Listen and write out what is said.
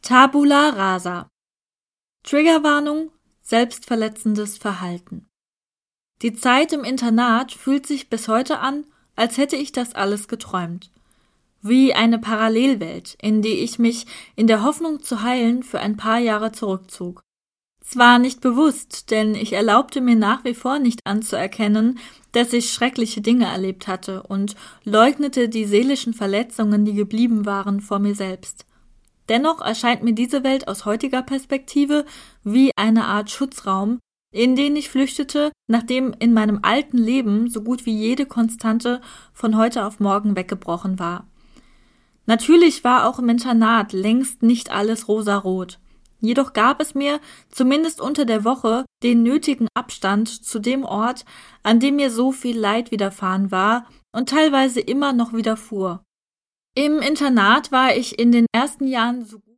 Tabula rasa. Triggerwarnung: selbstverletzendes Verhalten. Die Zeit im Internat fühlt sich bis heute an, als hätte ich das alles geträumt. Wie eine Parallelwelt, in die ich mich in der Hoffnung zu heilen für ein paar Jahre zurückzog. Zwar nicht bewusst, denn ich erlaubte mir nach wie vor nicht anzuerkennen, dass ich schreckliche Dinge erlebt hatte und leugnete die seelischen Verletzungen, die geblieben waren, vor mir selbst. Dennoch erscheint mir diese Welt aus heutiger Perspektive wie eine Art Schutzraum, in den ich flüchtete, nachdem in meinem alten Leben so gut wie jede Konstante von heute auf morgen weggebrochen war. Natürlich war auch im Internat längst nicht alles rosarot. Jedoch gab es mir, zumindest unter der Woche, den nötigen Abstand zu dem Ort, an dem mir so viel Leid widerfahren war und teilweise immer noch widerfuhr. Im Internat war ich in den ersten Jahren so